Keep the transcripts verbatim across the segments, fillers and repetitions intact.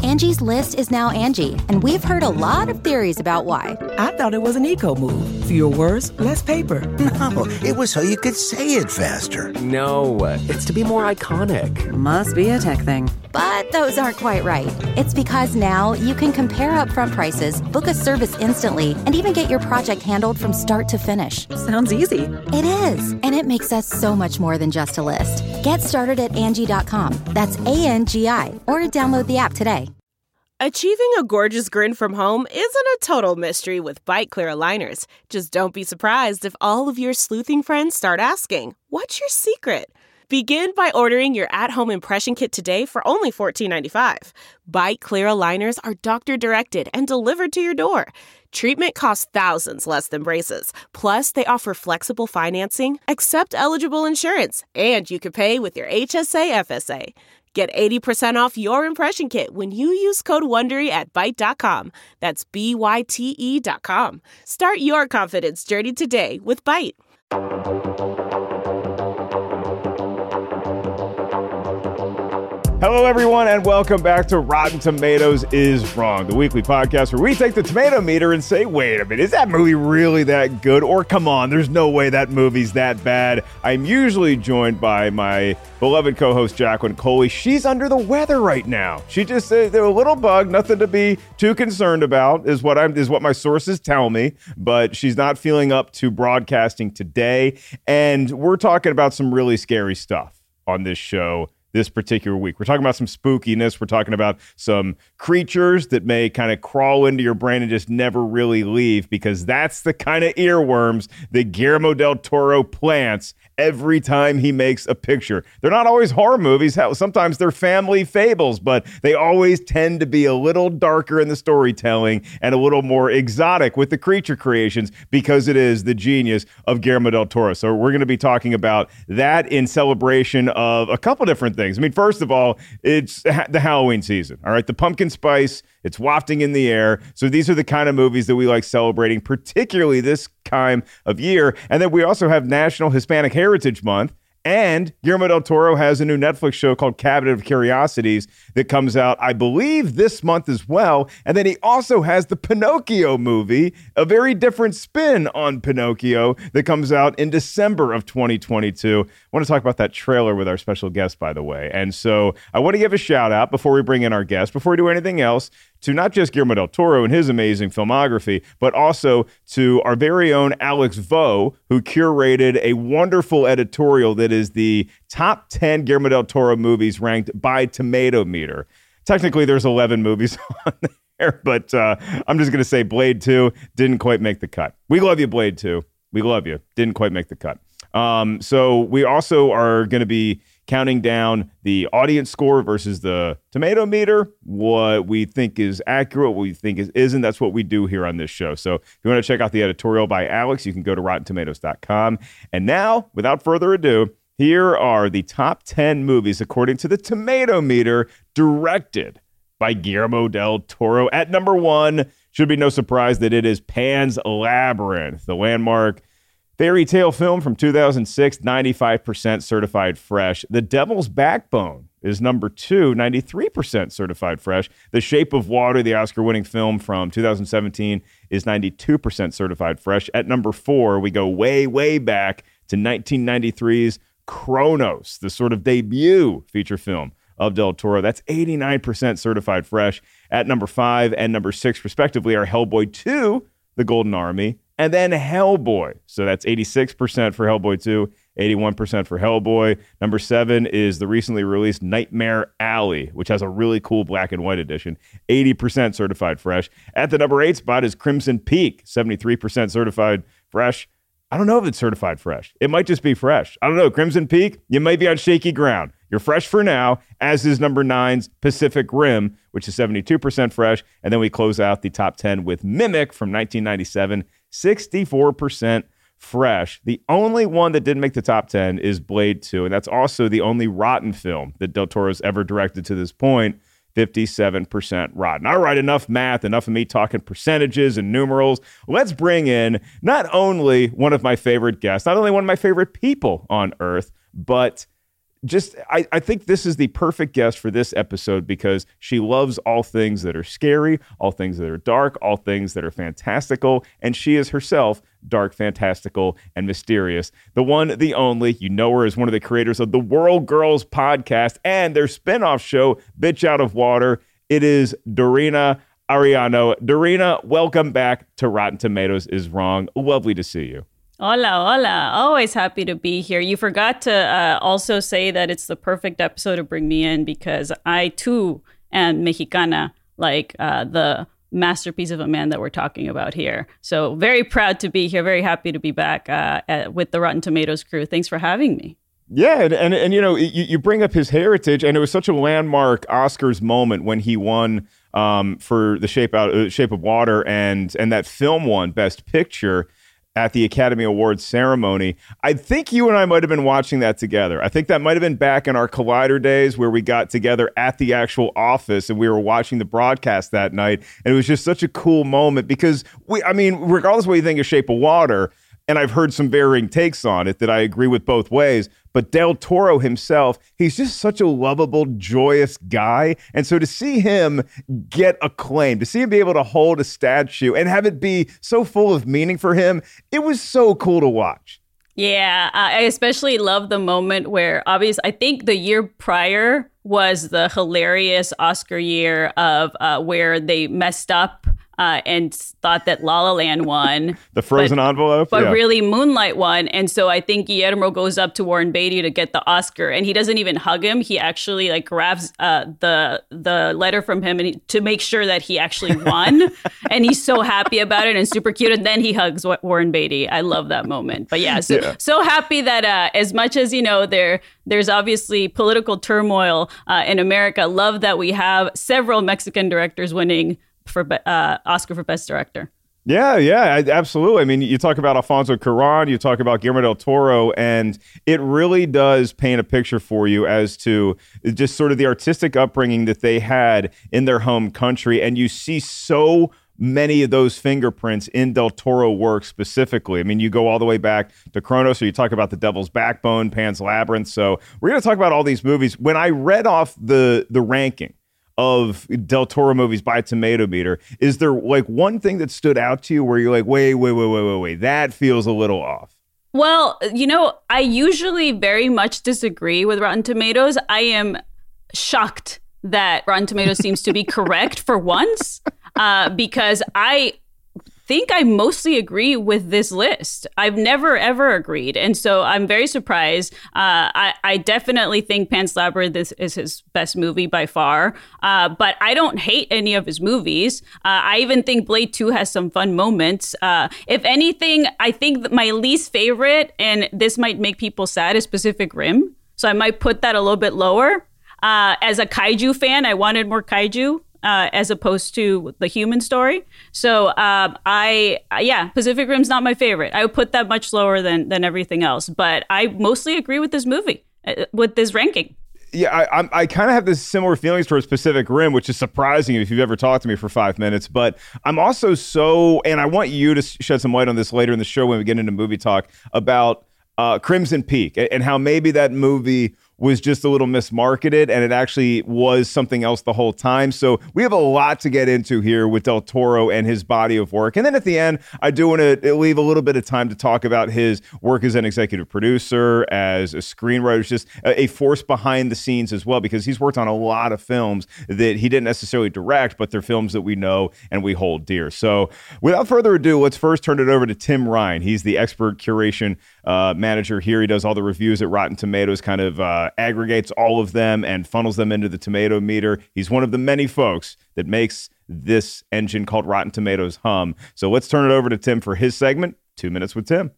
Angie's List is now Angie, and we've heard a lot of theories about why. I thought it was an eco move. Fewer words, less paper. No, it was so you could say it faster. No, it's to be more iconic. Must be a tech thing. But those aren't quite right. It's because now you can compare upfront prices, book a service instantly, and even get your project handled from start to finish. Sounds easy. It is, and it makes us so much more than just a list. Get started at Angie dot com. That's A N G I, or download the app today. Achieving a gorgeous grin from home isn't a total mystery with Byte Clear aligners. Just don't be surprised if all of your sleuthing friends start asking, "What's your secret?" Begin by ordering your at-home impression kit today for only fourteen ninety-five. Byte Clear aligners are doctor-directed and delivered to your door. Treatment costs thousands less than braces. Plus, they offer flexible financing, accept eligible insurance, and you can pay with your H S A F S A. Get eighty percent off your impression kit when you use code WONDERY at byte dot com. That's B Y T E dot com. Start your confidence journey today with Byte. Hello, everyone, and welcome back to Rotten Tomatoes is Wrong, the weekly podcast where we take the tomato meter and say, wait a minute, is that movie really that good? Or come on, there's no way that movie's that bad. I'm usually joined by my beloved co-host, Jacqueline Coley. She's under the weather right now. She just said uh, a little bug, nothing to be too concerned about, is what I'm is what my sources tell me. But she's not feeling up to broadcasting today. And we're talking about some really scary stuff on this show this particular week. We're talking about some spookiness. We're talking about some creatures that may kind of crawl into your brain and just never really leave, because that's the kind of earworms that Guillermo del Toro plants every time he makes a picture. They're not always horror movies. Sometimes they're family fables, but they always tend to be a little darker in the storytelling and a little more exotic with the creature creations, because it is the genius of Guillermo del Toro. So we're going to be talking about that in celebration of a couple different things. I mean, first of all, it's the Halloween season. All right, the pumpkin spice, it's wafting in the air. So these are the kind of movies that we like celebrating, particularly this time of year. And then we also have National Hispanic Heritage Month. And Guillermo del Toro has a new Netflix show called Cabinet of Curiosities that comes out, I believe, this month as well. And then he also has the Pinocchio movie, a very different spin on Pinocchio, that comes out in December of twenty twenty-two. I want to talk about that trailer with our special guest, by the way. And so I want to give a shout out before we bring in our guest, before we do anything else, to not just Guillermo del Toro and his amazing filmography, but also to our very own Alex Vo, who curated a wonderful editorial that is the top ten Guillermo del Toro movies ranked by Tomato Meter. Technically, there's eleven movies on there, but uh, I'm just going to say Blade two didn't quite make the cut. We love you, Blade two. We love you. Didn't quite make the cut. Um, so we also are going to be counting down the audience score versus the tomato meter, what we think is accurate, what we think is isn't. That's what we do here on this show. So if you want to check out the editorial by Alex, you can go to rotten tomatoes dot com. And now, without further ado, here are the top ten movies according to the tomato meter directed by Guillermo del Toro. At number one, should be no surprise that it is Pan's Labyrinth, the landmark fairy tale film from two thousand six, ninety-five percent certified fresh. The Devil's Backbone is number two, ninety-three percent certified fresh. The Shape of Water, the Oscar-winning film from two thousand seventeen, is ninety-two percent certified fresh. At number four, we go way, way back to nineteen ninety-three's Cronos, the sort of debut feature film of Del Toro. That's eighty-nine percent certified fresh. At number five and number six, respectively, are Hellboy two, The Golden Army, and then Hellboy. So that's eighty-six percent for Hellboy two, eighty-one percent for Hellboy. Number seven is the recently released Nightmare Alley, which has a really cool black and white edition, eighty percent certified fresh. At the number eight spot is Crimson Peak, seventy-three percent certified fresh. I don't know if it's certified fresh. It might just be fresh. I don't know. Crimson Peak, you might be on shaky ground. You're fresh for now, as is number nine's Pacific Rim, which is seventy-two percent fresh. And then we close out the top ten with Mimic from nineteen ninety-seven, sixty-four percent fresh. The only one that didn't make the top ten is Blade two, and that's also the only rotten film that Del Toro's ever directed to this point, fifty-seven percent rotten. All right, enough math, enough of me talking percentages and numerals. Let's bring in not only one of my favorite guests, not only one of my favorite people on earth, but just, I, I think this is the perfect guest for this episode because she loves all things that are scary, all things that are dark, all things that are fantastical, and she is herself dark, fantastical, and mysterious. The one, the only, you know her as one of the creators of the World Girls podcast and their spinoff show, Bitch Out of Water. It is Dorina Ariano. Dorina, welcome back to Rotten Tomatoes is Wrong. Lovely to see you. Hola, hola. Always happy to be here. You forgot to uh, also say that it's the perfect episode to bring me in because I, too, am Mexicana, like uh, the masterpiece of a man that we're talking about here. So very proud to be here. Very happy to be back uh, at, with the Rotten Tomatoes crew. Thanks for having me. Yeah, and, and, and you know, you, you bring up his heritage, and it was such a landmark Oscars moment when he won um, for The Shape Out, uh, Shape of Water, and and that film won Best Picture at the Academy Awards ceremony. I think you and I might have been watching that together. I think that might have been back in our Collider days where we got together at the actual office and we were watching the broadcast that night. And it was just such a cool moment because, we, I mean, regardless of what you think of Shape of Water, and I've heard some varying takes on it that I agree with both ways, but Del Toro himself, he's just such a lovable, joyous guy. And so to see him get acclaim, to see him be able to hold a statue and have it be so full of meaning for him, it was so cool to watch. Yeah, I especially love the moment where, obviously, I think the year prior was the hilarious Oscar year of uh, where they messed up Uh, and thought that La La Land won. The frozen but, envelope? But yeah. really Moonlight won. And so I think Guillermo goes up to Warren Beatty to get the Oscar and he doesn't even hug him. He actually like grabs uh, the the letter from him and he, to make sure that he actually won. And he's so happy about it and super cute. And then he hugs Warren Beatty. I love that moment. But yeah, so, yeah. so happy that uh, as much as, you know, there there's obviously political turmoil uh, in America, love that we have several Mexican directors winning for uh, Oscar for Best Director. Yeah, yeah, absolutely. I mean, you talk about Alfonso Cuarón, you talk about Guillermo del Toro, and it really does paint a picture for you as to just sort of the artistic upbringing that they had in their home country. And you see so many of those fingerprints in Del Toro work specifically. I mean, you go all the way back to Cronos, or you talk about The Devil's Backbone, Pan's Labyrinth. So we're going to talk about all these movies. When I read off the the ranking of Del Toro movies by Tomato Meter, is there like one thing that stood out to you where you're like, wait, wait, wait, wait, wait, wait, that feels a little off? Well, you know, I usually very much disagree with Rotten Tomatoes. I am shocked that Rotten Tomatoes seems to be correct for once, uh, because I think I mostly agree with this list. I've never, ever agreed. And so I'm very surprised. Uh, I, I definitely think Pan's Labyrinth is, is his best movie by far. Uh, but I don't hate any of his movies. Uh, I even think Blade two has some fun moments. Uh, if anything, I think that my least favorite, and this might make people sad, is Pacific Rim. So I might put that a little bit lower. Uh, as a kaiju fan, I wanted more kaiju. Uh, as opposed to the human story. So um, I, yeah, Pacific Rim's not my favorite. I would put that much lower than than everything else. But I mostly agree with this movie, uh, with this ranking. Yeah, I I'm, I kind of have this similar feelings towards Pacific Rim, which is surprising if you've ever talked to me for five minutes. But I'm also so, and I want you to shed some light on this later in the show when we get into movie talk, about uh, Crimson Peak and how maybe that movie was just a little mismarketed and it actually was something else the whole time. So we have a lot to get into here with Del Toro and his body of work. And then at the end, I do want to leave a little bit of time to talk about his work as an executive producer, as a screenwriter, just a force behind the scenes as well, because he's worked on a lot of films that he didn't necessarily direct, but they're films that we know and we hold dear. So without further ado, let's first turn it over to Tim Ryan. He's the expert curation uh, manager here. He does all the reviews at Rotten Tomatoes, kind of uh, aggregates all of them and funnels them into the tomato meter. He's one of the many folks that makes this engine called Rotten Tomatoes hum. So let's turn it over to Tim for his segment, Two Minutes with Tim.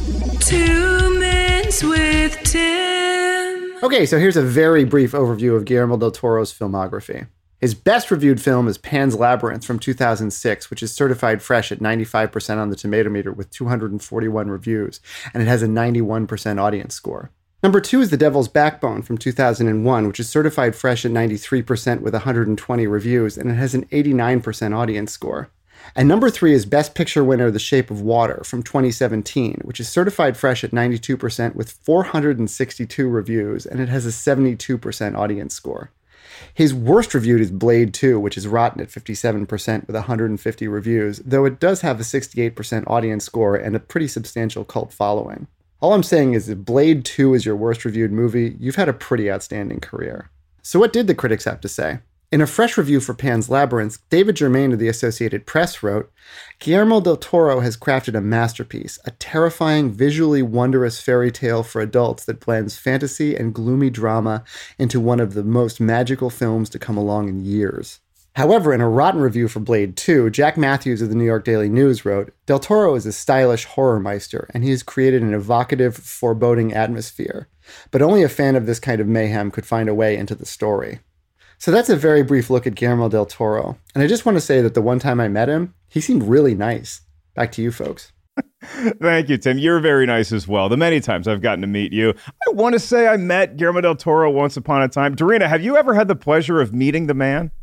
Two Minutes with Tim. Okay, so here's a very brief overview of Guillermo del Toro's filmography. His best reviewed film is Pan's Labyrinth from two thousand six, which is certified fresh at ninety-five percent on the Tomato Meter with two hundred forty-one reviews, and it has a ninety-one percent audience score. Number two is The Devil's Backbone from two thousand one, which is certified fresh at ninety-three percent with one hundred twenty reviews, and it has an eighty-nine percent audience score. And number three is Best Picture winner The Shape of Water from twenty seventeen, which is certified fresh at ninety-two percent with four hundred sixty-two reviews, and it has a seventy-two percent audience score. His worst reviewed is Blade two, which is rotten at fifty-seven percent with one hundred fifty reviews, though it does have a sixty-eight percent audience score and a pretty substantial cult following. All I'm saying is if Blade two is your worst reviewed movie, you've had a pretty outstanding career. So what did the critics have to say? In a fresh review for Pan's Labyrinth, David Germain of the Associated Press wrote, Guillermo del Toro has crafted a masterpiece, a terrifying, visually wondrous fairy tale for adults that blends fantasy and gloomy drama into one of the most magical films to come along in years. However, in a rotten review for Blade two, Jack Matthews of the New York Daily News wrote, Del Toro is a stylish horror meister, and he has created an evocative, foreboding atmosphere. But only a fan of this kind of mayhem could find a way into the story. So that's a very brief look at Guillermo del Toro. And I just want to say that the one time I met him, he seemed really nice. Back to you folks. Thank you, Tim. You're very nice as well. The many times I've gotten to meet you. I want to say I met Guillermo del Toro once upon a time. Darina, have you ever had the pleasure of meeting the man?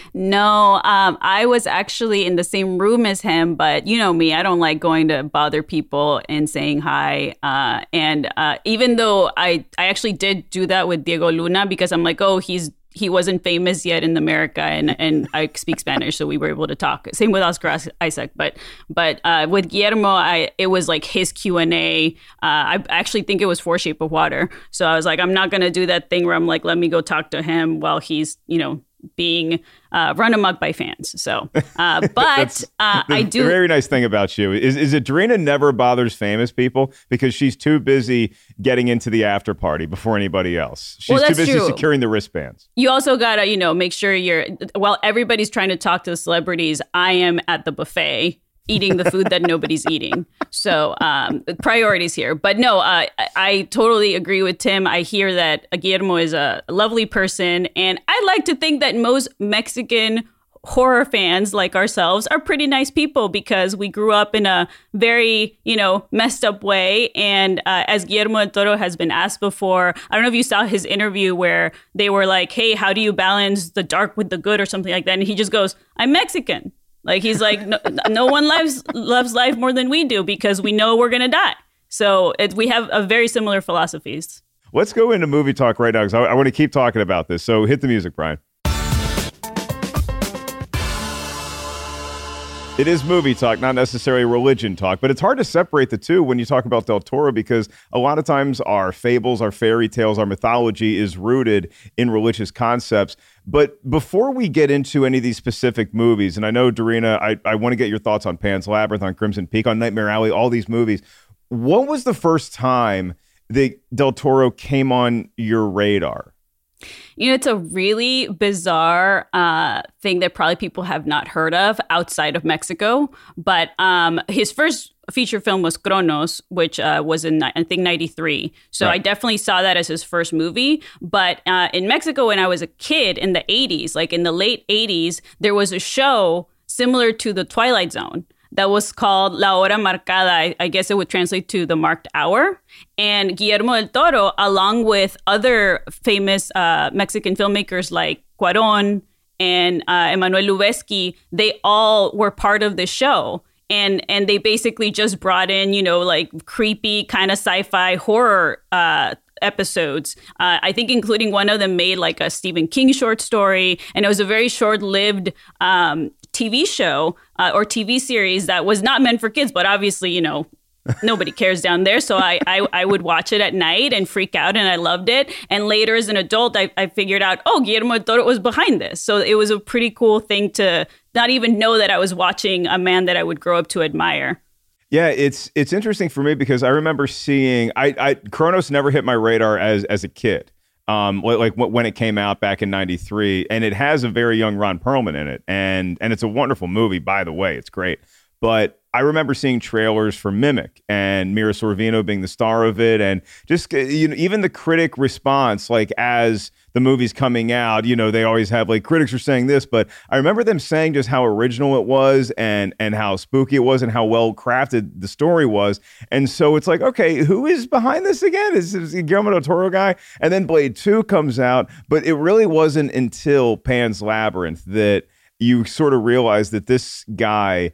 No, um, I was actually in the same room as him, but you know me, I don't like going to bother people and saying hi. Uh, and uh, even though I, I actually did do that with Diego Luna because I'm like, oh, he's he wasn't famous yet in America, and, and I speak Spanish, so we were able to talk. Same with Oscar Isaac, but but uh, with Guillermo, I it was like his Q and A. Uh, I actually think it was for Shape of Water. So I was like, I'm not gonna do that thing where I'm like, let me go talk to him while he's you know being uh, run amok by fans. So, uh, but uh, the, I do. The very nice thing about you is, is that Darina never bothers famous people because she's too busy getting into the after party before anybody else. She's well, too busy true. securing the wristbands. You also gotta, you know, make sure you're, while everybody's trying to talk to the celebrities, I am at the buffet eating the food that nobody's eating. So um, priorities here. But no, uh, I, I totally agree with Tim. I hear that Guillermo is a lovely person. And I like to think that most Mexican horror fans like ourselves are pretty nice people because we grew up in a very, you know, messed up way. And uh, as Guillermo del Toro has been asked before, I don't know if you saw his interview where they were like, hey, how do you balance the dark with the good or something like that? And he just goes, I'm Mexican. Like, he's like, no, no one loves loves life more than we do because we know we're going to die. So it, we have a very similar philosophies. Let's go into movie talk right now because I, I want to keep talking about this. So hit the music, Brian. It is movie talk, not necessarily religion talk, but it's hard to separate the two when you talk about Del Toro because a lot of times our fables, our fairy tales, our mythology is rooted in religious concepts. But before we get into any of these specific movies, and I know, Darina, I, I want to get your thoughts on Pan's Labyrinth, on Crimson Peak, on Nightmare Alley, all these movies. What was the first time that Del Toro came on your radar? You know, it's a really bizarre uh, thing that probably people have not heard of outside of Mexico. But um, his first feature film was Cronos, which uh, was in, I think, ninety-three. So right. I definitely saw that as his first movie. But uh, in Mexico, when I was a kid in the eighties, like in the late eighties, there was a show similar to The Twilight Zone that was called La Hora Marcada. I, I guess it would translate to The Marked Hour. And Guillermo del Toro, along with other famous uh, Mexican filmmakers like Cuarón and uh, Emmanuel Lubezki, they all were part of the show. And and they basically just brought in, you know, like creepy kind of sci-fi horror uh, episodes. Uh, I think including one of them made like a Stephen King short story. And it was a very short-lived um, T V show uh, or T V series that was not meant for kids. But obviously, you know, nobody cares down there. So I, I I would watch it at night and freak out, and I loved it. And later as an adult, I, I figured out, oh, Guillermo del Toro was behind this. So it was a pretty cool thing to not even know that I was watching a man that I would grow up to admire. Yeah, it's it's interesting for me because I remember seeing, I, I Cronos never hit my radar as as a kid. Um, like when it came out back in ninety-three, and it has a very young Ron Perlman in it, and and it's a wonderful movie, by the way, it's great. But I remember seeing trailers for Mimic and Mira Sorvino being the star of it, and just, you know, even the critic response, like as the movie's coming out, you know, they always have like critics are saying this, but I remember them saying just how original it was and and how spooky it was and how well crafted the story was. And so it's like, okay, who is behind this again? Is this Guillermo del Toro guy? And then Blade two comes out, but it really wasn't until Pan's Labyrinth that you sort of realize that this guy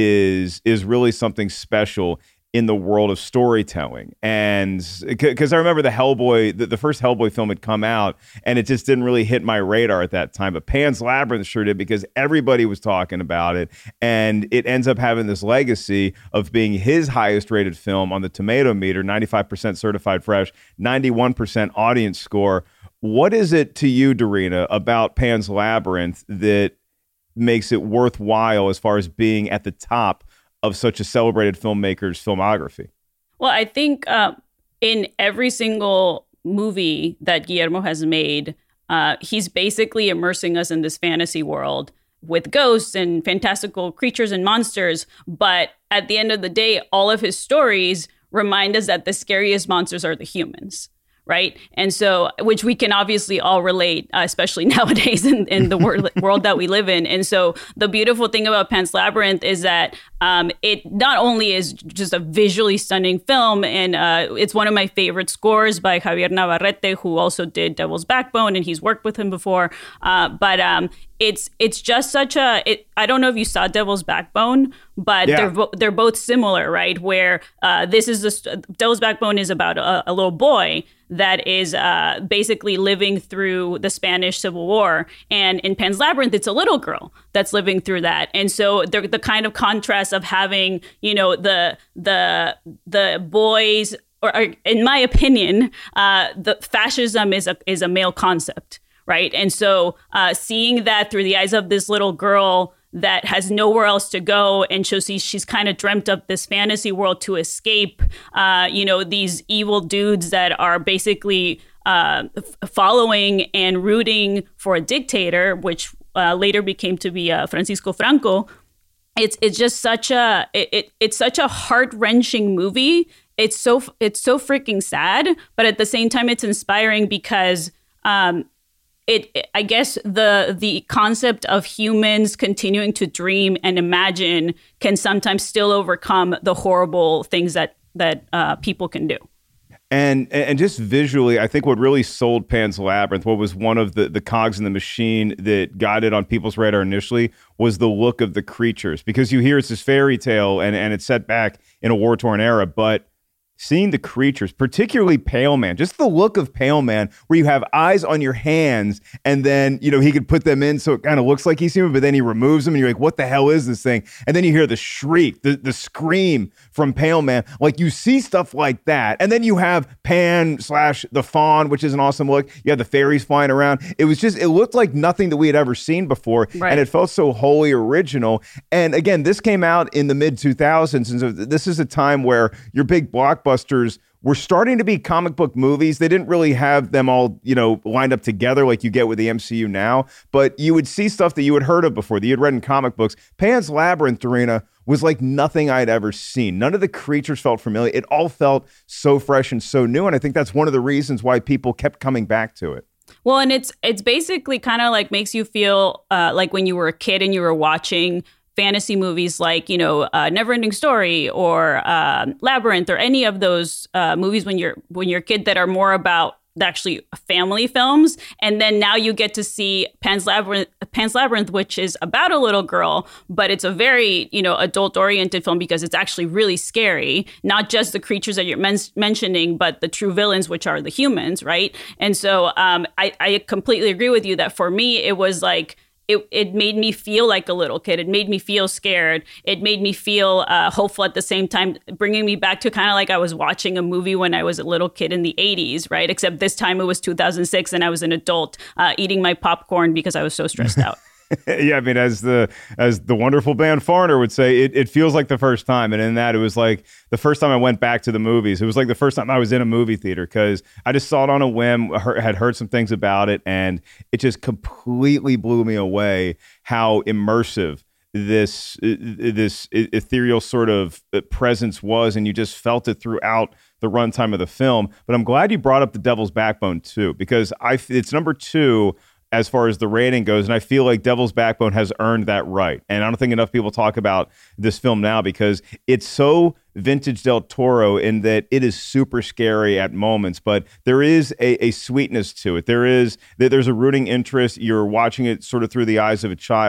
is is really something special in the world of storytelling. And because I remember the Hellboy, the, the first Hellboy film had come out, and it just didn't really hit my radar at that time. But Pan's Labyrinth sure did, because everybody was talking about it. And it ends up having this legacy of being his highest rated film on the Tomato Meter, ninety-five percent certified fresh, ninety-one percent audience score. What is it to you, Darina, about Pan's Labyrinth that makes it worthwhile as far as being at the top of such a celebrated filmmaker's filmography? Well, I think uh, in every single movie that Guillermo has made, uh, he's basically immersing us in this fantasy world with ghosts and fantastical creatures and monsters. But at the end of the day, all of his stories remind us that the scariest monsters are the humans. Right. And so, which we can obviously all relate, uh, especially nowadays in, in the wor- world that we live in. And so the beautiful thing about Pan's Labyrinth is that um, it not only is just a visually stunning film, and uh, it's one of my favorite scores by Javier Navarrete, who also did Devil's Backbone, and he's worked with him before. Uh, but um, it's it's just such a, it, I don't know if you saw Devil's Backbone, but yeah. they're bo- they're both similar, right? Where uh, this is, the, Devil's Backbone is about a, a little boy that is uh, basically living through the Spanish Civil War. And in Pan's Labyrinth, it's a little girl that's living through that. And so the the kind of contrast of having, you know, the the the boys, or, or in my opinion, uh, the fascism is a is a male concept, right? And so uh, seeing that through the eyes of this little girl that has nowhere else to go, and so she's, she's kind of dreamt up this fantasy world to escape, uh, you know, these evil dudes that are basically uh, f- following and rooting for a dictator, which uh, later became to be uh, Francisco Franco. It's it's just such a it, it it's such a heart-wrenching movie. It's so it's so freaking sad, but at the same time, it's inspiring because. Um, It, I guess the the concept of humans continuing to dream and imagine can sometimes still overcome the horrible things that that uh, people can do. And and just visually, I think what really sold Pan's Labyrinth, what was one of the, the cogs in the machine that got it on people's radar initially, was the look of the creatures. Because you hear it's this fairy tale and, and it's set back in a war-torn era, but seeing the creatures, particularly Pale Man, just the look of Pale Man, where you have eyes on your hands, and then, you know, he could put them in so it kind of looks like he's human, but then he removes them, and you're like, what the hell is this thing? And then you hear the shriek, the, the scream from Pale Man. Like, you see stuff like that. And then you have Pan slash the Fawn, which is an awesome look. You have the fairies flying around. It was just, it looked like nothing that we had ever seen before. Right. And it felt so wholly original. And again, this came out in the mid two thousands. And so this is a time where your big blockbusters were starting to be comic book movies. They didn't really have them all, you know, lined up together like you get with the M C U now, but you would see stuff that you had heard of before, that you had read in comic books. Pan's Labyrinth, Darina, was like nothing I'd ever seen. None of the creatures felt familiar. It all felt so fresh and so new, and I think that's one of the reasons why people kept coming back to it. Well, and it's it's basically kind of like makes you feel uh, like when you were a kid and you were watching fantasy movies like, you know, uh, Neverending Story or uh, Labyrinth or any of those uh, movies when you're when you're a kid that are more about actually family films. And then now you get to see Pan's Labyrinth, Pan's Labyrinth, which is about a little girl, but it's a very, you know, adult oriented film because it's actually really scary. Not just the creatures that you're men- mentioning, but the true villains, which are the humans. Right. And so um, I, I completely agree with you that for me, it was like, It it made me feel like a little kid. It made me feel scared. It made me feel uh, hopeful at the same time, bringing me back to kind of like I was watching a movie when I was a little kid in the eighties, right? Except this time it was two thousand six and I was an adult uh, eating my popcorn because I was so stressed out. Yeah, I mean, as the as the wonderful band Foreigner would say, it, it feels like the first time. And in that, it was like the first time I went back to the movies. It was like the first time I was in a movie theater because I just saw it on a whim, heard, had heard some things about it, and it just completely blew me away how immersive this this ethereal sort of presence was, and you just felt it throughout the runtime of the film. But I'm glad you brought up The Devil's Backbone too, because I it's number two as far as the rating goes, and I feel like Devil's Backbone has earned that right. And I don't think enough people talk about this film now because it's so vintage Del Toro in that it is super scary at moments, but there is a, a sweetness to it. There is there's a rooting interest. You're watching it sort of through the eyes of a child.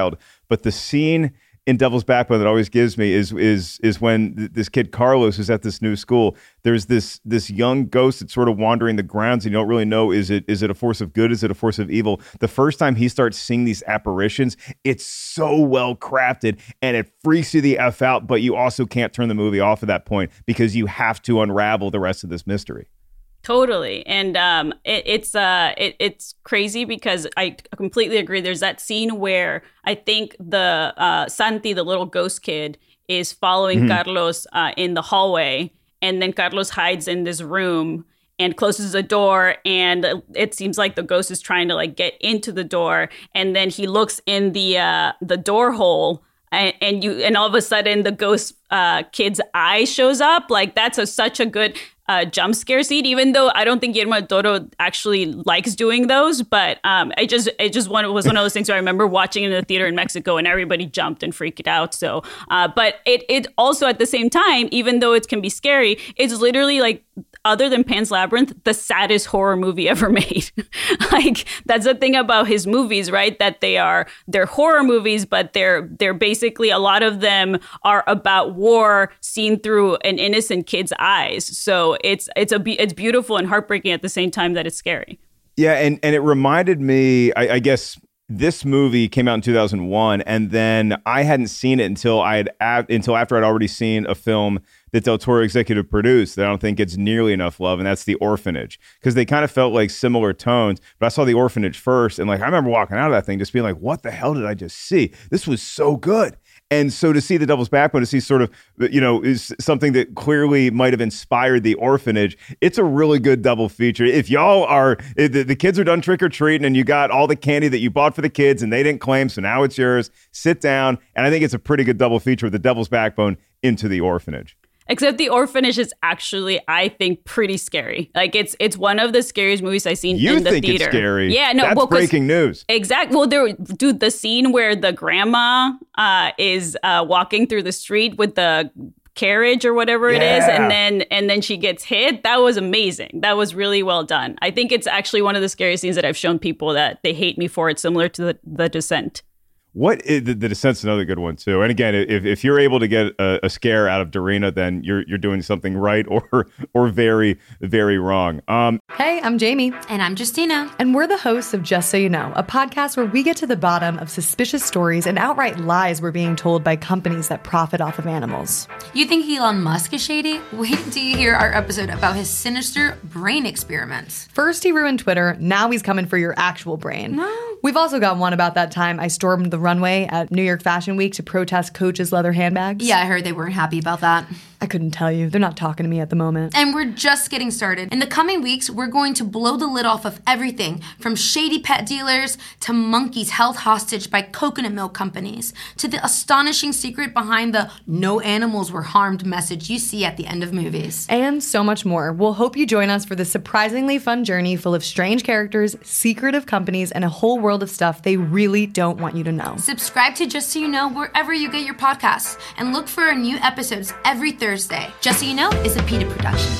but the scene in Devil's Backbone that always gives me is is is when th- this kid Carlos is at this new school. There's this this young ghost that's sort of wandering the grounds, and you don't really know, is it is it a force of good, is it a force of evil? The first time he starts seeing these apparitions, it's so well crafted and it freaks you the F out, but you also can't turn the movie off at that point because you have to unravel the rest of this mystery. Totally. And um, it, it's uh, it, it's crazy because I completely agree. There's that scene where I think the uh, Santi, the little ghost kid, is following mm-hmm. Carlos uh, in the hallway. And then Carlos hides in this room and closes the door. And it seems like the ghost is trying to like get into the door. And then he looks in the uh, the door hole. And, and you, and all of a sudden, the ghost uh, kid's eye shows up. Like that's a, such a good uh, jump scare scene. Even though I don't think Guillermo del Toro actually likes doing those, but um, I just, it just one was one of those things where I remember watching in the theater in Mexico, and everybody jumped and freaked out. So, uh, but it, it also at the same time, even though it can be scary, it's literally like, other than Pan's Labyrinth, the saddest horror movie ever made. Like that's the thing about his movies, right? That they are they're horror movies, but they're they're basically a lot of them are about war seen through an innocent kid's eyes. So it's it's a it's beautiful and heartbreaking at the same time that it's scary. Yeah, and and it reminded me, I, I guess. This movie came out in two thousand one, and then I hadn't seen it until I had a- until after I'd already seen a film that Del Toro executive produced that I don't think gets nearly enough love, and that's The Orphanage, because they kind of felt like similar tones. But I saw The Orphanage first, and like I remember walking out of that thing just being like, "What the hell did I just see? This was so good." And so to see The Devil's Backbone, to see sort of, you know, is something that clearly might have inspired The Orphanage. It's a really good double feature. If y'all are, if the, the kids are done trick-or-treating and you got all the candy that you bought for the kids and they didn't claim, so now it's yours, sit down. And I think it's a pretty good double feature with The Devil's Backbone into The Orphanage. Except The Orphanage is actually, I think, pretty scary. Like it's it's one of the scariest movies I've seen you in the theater. You think it's scary? Yeah, no, that's well, breaking news. Exactly. Well, there, dude, the scene where the grandma uh, is uh, walking through the street with the carriage or whatever yeah. it is, and then and then she gets hit. That was amazing. That was really well done. I think it's actually one of the scariest scenes that I've shown people that they hate me for it, similar to the, the Descent. What is, the, the Descent's another good one too. And again, if if you're able to get a, a scare out of Darina, then you're you're doing something right or or very very wrong. Um, hey, I'm Jamie, and I'm Justina, and we're the hosts of Just So You Know, a podcast where we get to the bottom of suspicious stories and outright lies we're being told by companies that profit off of animals. You think Elon Musk is shady? Wait until you hear our episode about his sinister brain experiments. First he ruined Twitter, now he's coming for your actual brain. No. We've also got one about that time I stormed the runway at New York Fashion Week to protest Coach's leather handbags. Yeah, I heard they weren't happy about that. I couldn't tell you. They're not talking to me at the moment. And we're just getting started. In the coming weeks, we're going to blow the lid off of everything from shady pet dealers to monkeys held hostage by coconut milk companies to the astonishing secret behind the no animals were harmed message you see at the end of movies. And so much more. We'll hope you join us for this surprisingly fun journey full of strange characters, secretive companies, and a whole world of stuff they really don't want you to know. Subscribe to Just So You Know wherever you get your podcasts and look for our new episodes every Thursday. Thursday. Just So You Know is a PETA production.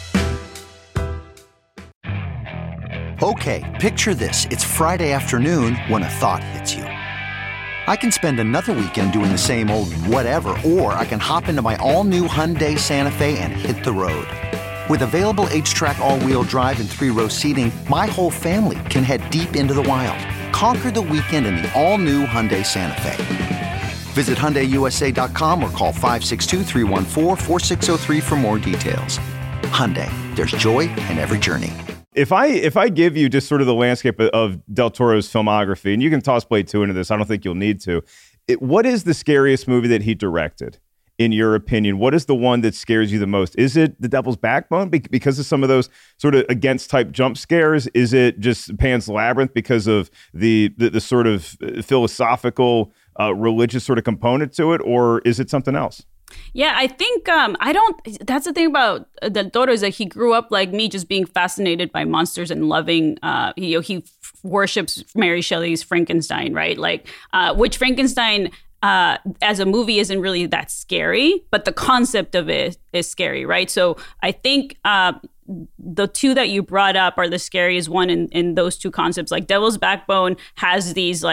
Okay, picture this. It's Friday afternoon when a thought hits you. I can spend another weekend doing the same old whatever, or I can hop into my all-new Hyundai Santa Fe and hit the road. With available H-Track all-wheel drive and three-row seating, my whole family can head deep into the wild. Conquer the weekend in the all-new Hyundai Santa Fe. Visit Hyundai U S A dot com or call five six two, three one four, four six zero three for more details. Hyundai, there's joy in every journey. If I if I give you just sort of the landscape of, of Del Toro's filmography, and you can toss Blade two into this, I don't think you'll need to. It, what is the scariest movie that he directed, in your opinion? What is the one that scares you the most? Is it The Devil's Backbone Be- because of some of those sort of against type jump scares? Is it just Pan's Labyrinth because of the the, the sort of philosophical, uh, religious sort of component to it, or is it something else? Yeah, I think um, I don't. That's the thing about Del Toro is that he grew up like me, just being fascinated by monsters and loving. Uh, you know, he f- worships Mary Shelley's Frankenstein, right? Like, uh, which Frankenstein uh, as a movie isn't really that scary, but the concept of it is scary, right? So I think uh, the two that you brought up are the scariest one in, in those two concepts. Like Devil's Backbone has these like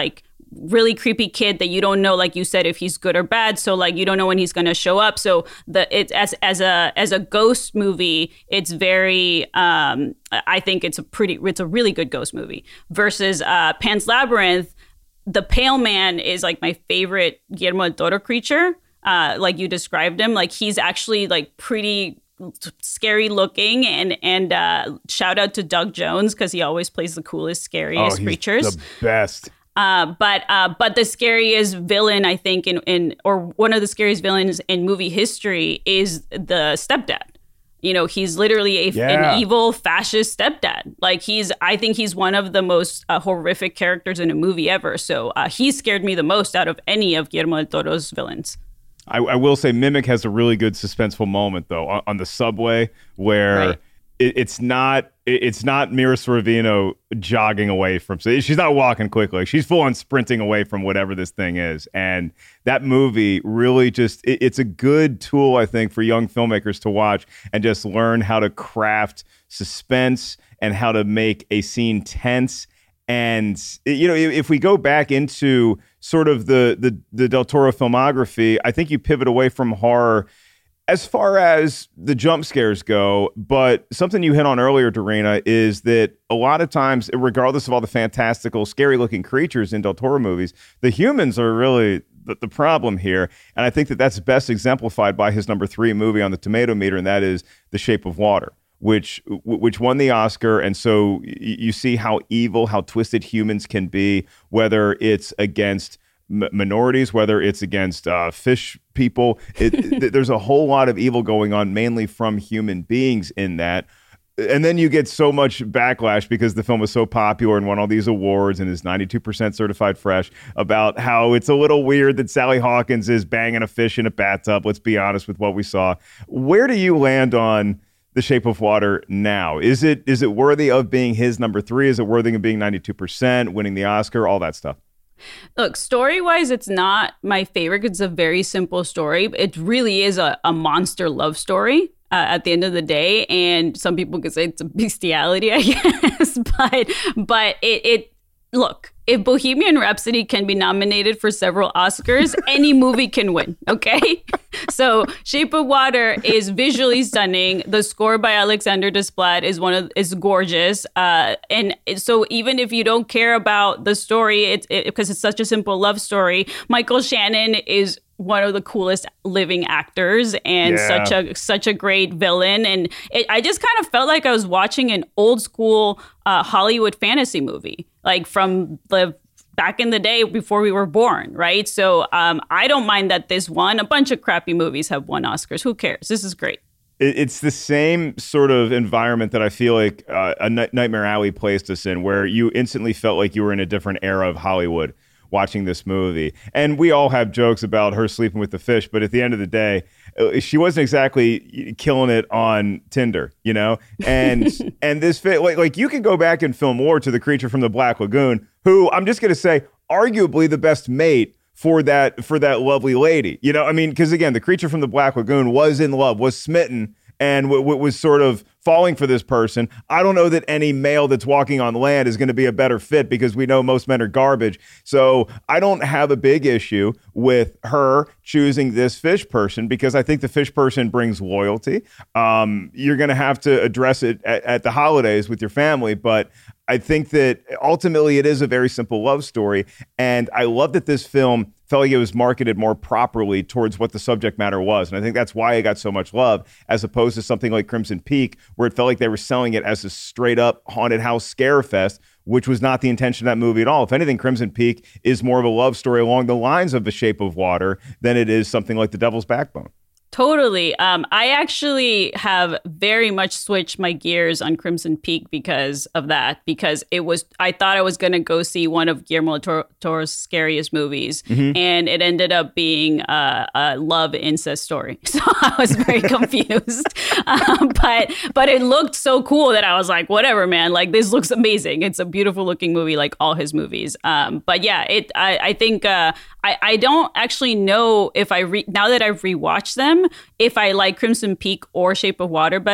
really creepy kid that you don't know, like you said, if he's good or bad. So like you don't know when he's going to show up. So the it as as a as a ghost movie, it's very um, I think it's a pretty it's a really good ghost movie. Versus uh, Pan's Labyrinth, the Pale Man is like my favorite Guillermo del Toro creature. Uh, like you described him, like he's actually like pretty scary looking, and and uh, shout out to Doug Jones because he always plays the coolest, scariest oh, he's creatures. The best. Uh, but uh, but the scariest villain, I think, in, in or one of the scariest villains in movie history is the stepdad. You know, he's literally a, yeah. an evil fascist stepdad. Like he's, I think he's one of the most uh, horrific characters in a movie ever. So uh, he scared me the most out of any of Guillermo del Toro's villains. I, I will say Mimic has a really good suspenseful moment though on, on the subway where right. it, it's not it, it's not Mira Sorvino jogging away from so she's not walking quickly. She's full on sprinting away from whatever this thing is. And that movie really just it, it's a good tool, I think, for young filmmakers to watch and just learn how to craft suspense and how to make a scene tense. And, you know, if we go back into sort of the, the the Del Toro filmography, I think you pivot away from horror as far as the jump scares go. But something you hit on earlier, Darina, is that a lot of times, regardless of all the fantastical, scary-looking creatures in Del Toro movies, the humans are really the, the problem here. And I think that that's best exemplified by his number three movie on the tomato meter, and that is The Shape of Water, which which won the Oscar. And so you see how evil, how twisted humans can be, whether it's against m- minorities, whether it's against uh, fish people. It, th- there's a whole lot of evil going on, mainly from human beings in that. And then you get so much backlash because the film was so popular and won all these awards and is ninety-two percent certified fresh about how it's a little weird that Sally Hawkins is banging a fish in a bathtub. Let's be honest with what we saw. Where do you land on The Shape of Water now? Is it is it worthy of being his number three? Is it worthy of being ninety-two percent, winning the Oscar, all that stuff? Look, story-wise, it's not my favorite. It's a very simple story. It really is a, a monster love story uh, at the end of the day. And some people could say it's a bestiality, I guess. but but it, it look, if Bohemian Rhapsody can be nominated for several Oscars, any movie can win, okay? So Shape of Water is visually stunning. The score by Alexander Desplat is one of is gorgeous. Uh, and so even if you don't care about the story, it's it, because it's such a simple love story, Michael Shannon is one of the coolest living actors and yeah. such a such a great villain. And it, I just kind of felt like I was watching an old school uh, Hollywood fantasy movie, like from the back in the day before we were born, right? So um, I don't mind that this won. A bunch of crappy movies have won Oscars. Who cares? This is great. It's the same sort of environment that I feel like uh, a Nightmare Alley placed us in, where you instantly felt like you were in a different era of Hollywood watching this movie. And we all have jokes about her sleeping with the fish, but at the end of the day, she wasn't exactly killing it on Tinder, you know? And and this fit, like, like you can go back and film more to the creature from the Black Lagoon, who I'm just going to say, arguably the best mate for that for that lovely lady. You know, I mean, because again, the creature from the Black Lagoon was in love, was smitten, and w- w- was sort of falling for this person. I don't know that any male that's walking on land is going to be a better fit, because we know most men are garbage. So I don't have a big issue with her choosing this fish person, because I think the fish person brings loyalty. Um, you're going to have to address it at, at the holidays with your family, but I think that ultimately it is a very simple love story. And I love that this film felt like it was marketed more properly towards what the subject matter was. And I think that's why it got so much love, as opposed to something like Crimson Peak, where it felt like they were selling it as a straight up haunted house scare fest, which was not the intention of that movie at all. If anything, Crimson Peak is more of a love story along the lines of The Shape of Water than it is something like The Devil's Backbone. Totally. Um, I actually have very much switched my gears on Crimson Peak because of that, because it was, I thought I was going to go see one of Guillermo del Toro's scariest movies, mm-hmm. and it ended up being a, a love incest story. So I was very confused. um, but but it looked so cool that I was like, whatever, man, like this looks amazing. It's a beautiful looking movie, like all his movies. Um, but yeah, it. I, I think uh, I, I don't actually know if I, re- now that I've rewatched them, if I like Crimson Peak or Shape of Water better.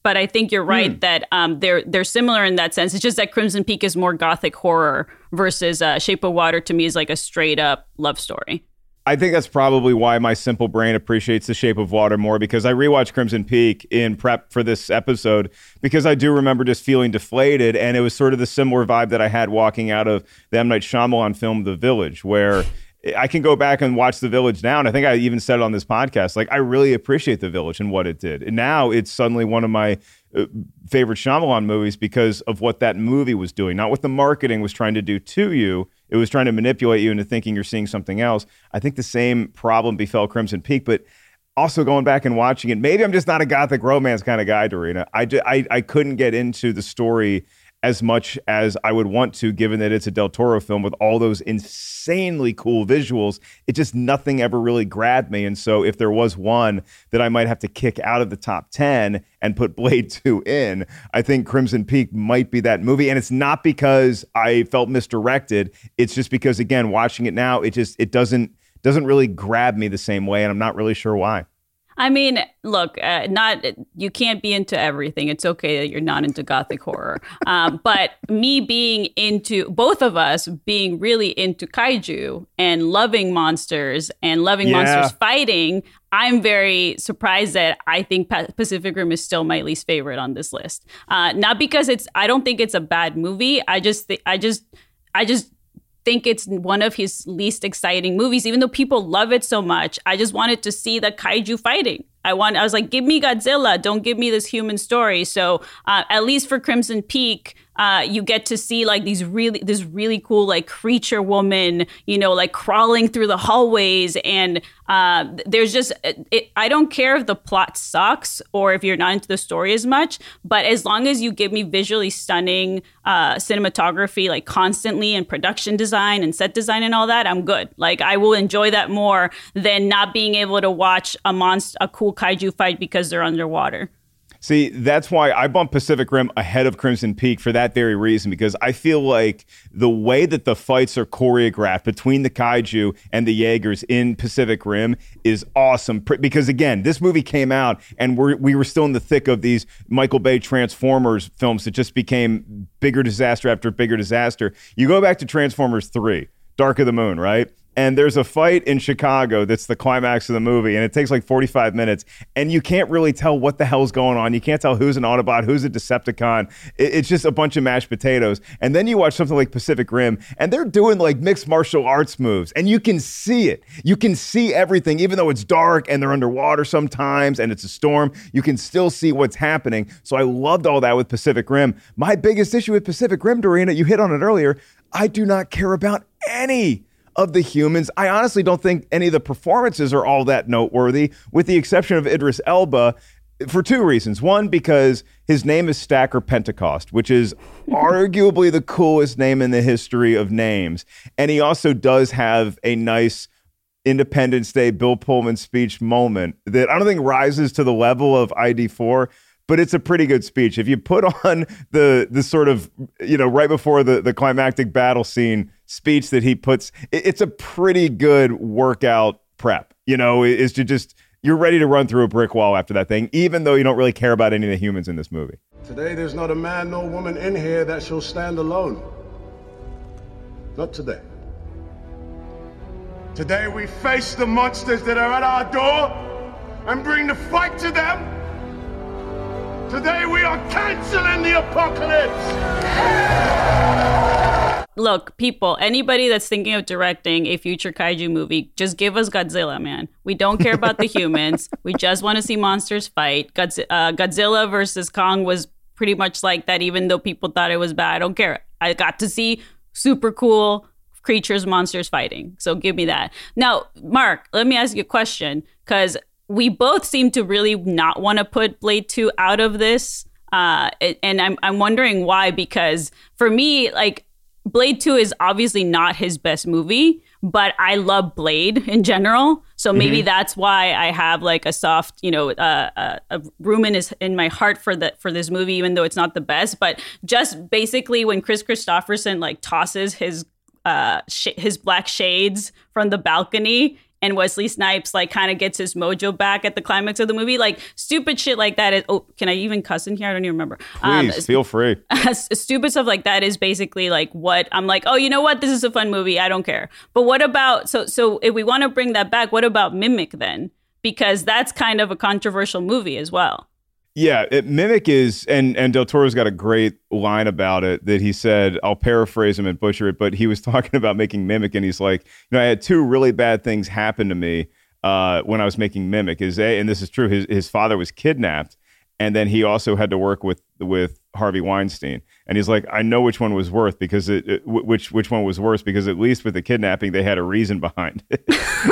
but I think you're right mm. that um, they're they're similar in that sense. It's just that Crimson Peak is more gothic horror versus uh, Shape of Water to me is like a straight up love story. I think that's probably why my simple brain appreciates The Shape of Water more, because I rewatched Crimson Peak in prep for this episode because I do remember just feeling deflated, and it was sort of the similar vibe that I had walking out of the M. Night Shyamalan film The Village, where I can go back and watch The Village now, and I think I even said it on this podcast, like I really appreciate The Village and what it did. And now it's suddenly one of my uh, favorite Shyamalan movies because of what that movie was doing, not what the marketing was trying to do to you. It was trying to manipulate you into thinking you're seeing something else. I think the same problem befell Crimson Peak, but also going back and watching it, maybe I'm just not a gothic romance kind of guy, Dorina. I, I, I couldn't get into the story as much as I would want to, given that it's a Del Toro film with all those insanely cool visuals. It just, nothing ever really grabbed me. And so if there was one that I might have to kick out of the top ten and put Blade two in, I think Crimson Peak might be that movie. And it's not because I felt misdirected. It's just because, again, watching it now, it just, it doesn't, doesn't really grab me the same way. And I'm not really sure why. I mean, look, uh, not you can't be into everything. It's okay that you're not into gothic horror. Um, but me being into, both of us being really into kaiju and loving monsters and loving yeah. monsters fighting, I'm very surprised that I think Pacific Rim is still my least favorite on this list. Uh, not because it's, I don't think it's a bad movie. I just, th- I just, I just, think it's one of his least exciting movies, even though people love it so much. I just wanted to see the kaiju fighting. I want. I was like, give me Godzilla. Don't give me this human story. So uh, at least for Crimson Peak, uh, you get to see like these really, this really cool like creature woman, you know, like crawling through the hallways. And uh, there's just, it, I don't care if the plot sucks or if you're not into the story as much, but as long as you give me visually stunning uh, cinematography, like constantly, and production design and set design and all that, I'm good. Like I will enjoy that more than not being able to watch a monster, a cool kaiju fight because they're underwater. See, that's why I bumped Pacific Rim ahead of Crimson Peak for that very reason, because I feel like the way that the fights are choreographed between the kaiju and the Jaegers in Pacific Rim is awesome. Because again, this movie came out and we're, we were still in the thick of these Michael Bay Transformers films that just became bigger disaster after bigger disaster. You go back to Transformers three, Dark of the Moon, right? And there's a fight in Chicago that's the climax of the movie, and it takes like forty-five minutes, and you can't really tell what the hell's going on. You can't tell who's an Autobot, who's a Decepticon. It's just a bunch of mashed potatoes. And then you watch something like Pacific Rim, and they're doing like mixed martial arts moves, and you can see it. You can see everything, even though it's dark and they're underwater sometimes, and it's a storm. You can still see what's happening. So I loved all that with Pacific Rim. My biggest issue with Pacific Rim, Dorina, you hit on it earlier, I do not care about any of the humans. I honestly don't think any of the performances are all that noteworthy, with the exception of Idris Elba, for two reasons. One, because his name is Stacker Pentecost, which is arguably the coolest name in the history of names. And he also does have a nice Independence Day Bill Pullman speech moment that I don't think rises to the level of I D four, but it's a pretty good speech. If you put on the the sort of, you know, right before the, the climactic battle scene speech that he puts, it's a pretty good workout prep, you know, is to just, you're ready to run through a brick wall after that thing, even though you don't really care about any of the humans in this movie. Today, there's not a man nor woman in here that shall stand alone. Not today. Today, we face the monsters that are at our door and bring the fight to them. Today, we are canceling the apocalypse. Look, people, anybody that's thinking of directing a future kaiju movie, just give us Godzilla, man. We don't care about the humans. We just want to see monsters fight. Godz- uh, Godzilla versus Kong was pretty much like that, even though people thought it was bad. I don't care. I got to see super cool creatures, monsters fighting. So give me that. Now, Mark, let me ask you a question, because we both seem to really not want to put Blade two out of this. Uh, and I'm I'm wondering why, because for me, like, Blade two is obviously not his best movie, but I love Blade in general. So maybe mm-hmm. that's why I have like a soft, you know, uh, uh, a room in his, in my heart for the, for this movie, even though it's not the best. But just basically when Chris Christopherson like tosses his uh, sh- his black shades from the balcony and Wesley Snipes like kind of gets his mojo back at the climax of the movie. Like stupid shit like that is, oh, can I even cuss in here? I don't even remember. Please, um, feel free. Stupid stuff like that is basically like what I'm like, oh, you know what? This is a fun movie. I don't care. But what about, so so if we want to bring that back, what about Mimic then? Because that's kind of a controversial movie as well. Yeah, it, Mimic is, and, and Del Toro's got a great line about it that he said, I'll paraphrase him and butcher it, but he was talking about making Mimic, and he's like, you know, I had two really bad things happen to me uh, when I was making Mimic. Is a, and this is true, his, his father was kidnapped, and then he also had to work with with Harvey Weinstein. And he's like, I know which one was worse because it, it which which one was worse because at least with the kidnapping they had a reason behind it.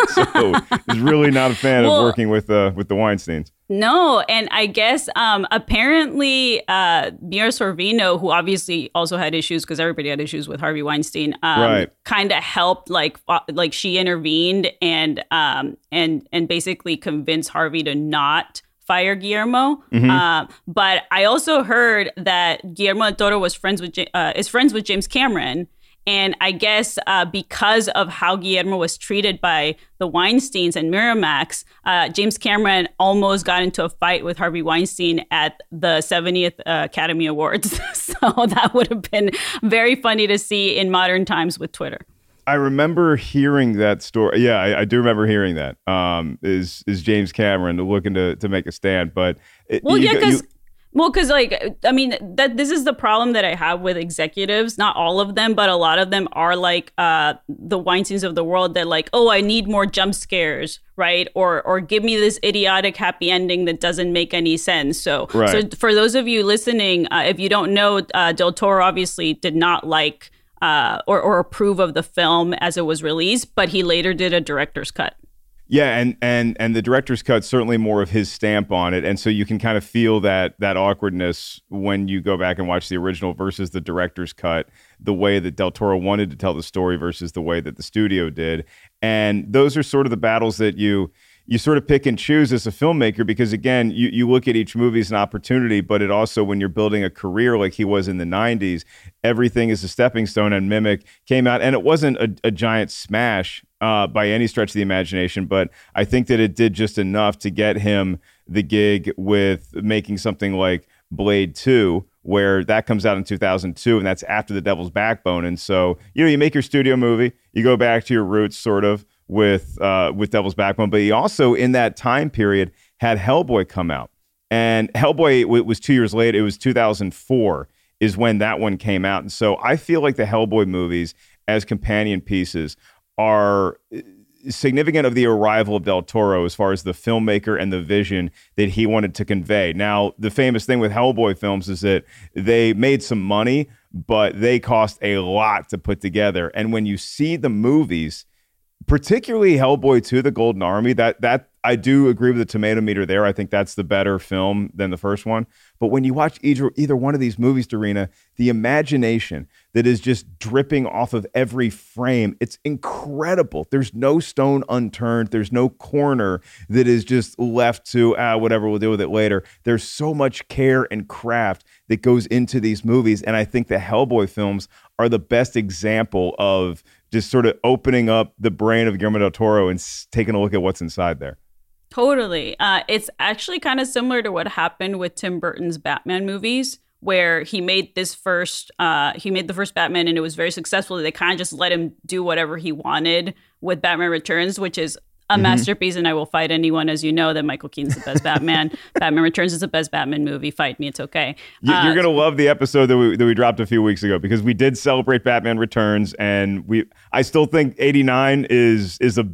So he's really not a fan well, of working with uh, with the Weinsteins. No, and I guess um, apparently uh, Mira Sorvino, who obviously also had issues because everybody had issues with Harvey Weinstein, um, right. kind of helped, like uh, like she intervened and um, and and basically convinced Harvey to not fire Guillermo. Mm-hmm. Uh, but I also heard that Guillermo del Toro was friends with uh, is friends with James Cameron. And I guess uh, because of how Guillermo was treated by the Weinsteins and Miramax, uh, James Cameron almost got into a fight with Harvey Weinstein at the seventieth uh, Academy Awards. So that would have been very funny to see in modern times with Twitter. I remember hearing that story. Yeah, I, I do remember hearing that. Um, is is James Cameron looking to to make a stand? But it, well, you, yeah, because. You, Well, because like, I mean, that this is the problem that I have with executives. Not all of them, but a lot of them are like uh, the Weinsteins of the world. They're like, oh, I need more jump scares, right? Or or give me this idiotic happy ending that doesn't make any sense. So, right. so for those of you listening, uh, if you don't know, uh, Del Toro obviously did not like uh, or, or approve of the film as it was released, but he later did a director's cut. Yeah, and and and the director's cut certainly more of his stamp on it, and so you can kind of feel that that awkwardness when you go back and watch the original versus the director's cut, the way that Del Toro wanted to tell the story versus the way that the studio did, and those are sort of the battles that you you sort of pick and choose as a filmmaker because again, you you look at each movie as an opportunity, but it also when you're building a career like he was in the nineties, everything is a stepping stone. And Mimic came out, and it wasn't a, a giant smash. Uh, by any stretch of the imagination, but I think that it did just enough to get him the gig with making something like Blade two, where that comes out in two thousand two, and that's after The Devil's Backbone. And so, you know, you make your studio movie, you go back to your roots sort of with uh, with Devil's Backbone, but he also, in that time period, had Hellboy come out. And Hellboy w- was two years later, it was two thousand four is when that one came out. And so I feel like the Hellboy movies as companion pieces are significant of the arrival of Del Toro as far as the filmmaker and the vision that he wanted to convey. Now, the famous thing with Hellboy films is that they made some money, but they cost a lot to put together. And when you see the movies, particularly Hellboy two, The Golden Army, that that I do agree with the tomato meter there. I think that's the better film than the first one. But when you watch either, either one of these movies, Darina, the imagination that is just dripping off of every frame, it's incredible. There's no stone unturned. There's no corner that is just left to, ah, whatever, we'll deal with it later. There's so much care and craft that goes into these movies. And I think the Hellboy films are the best example of just sort of opening up the brain of Guillermo del Toro and s- taking a look at what's inside there. Totally. Uh, it's actually kind of similar to what happened with Tim Burton's Batman movies, where he made this first, uh, he made the first Batman and it was very successful. They kind of just let him do whatever he wanted with Batman Returns, which is a mm-hmm. masterpiece. And I will fight anyone, as you know, that Michael Keaton's the best Batman. Batman Returns is the best Batman movie. Fight me. It's okay. You, uh, you're going to love the episode that we that we dropped a few weeks ago because we did celebrate Batman Returns. And we, I still think eighty-nine is is a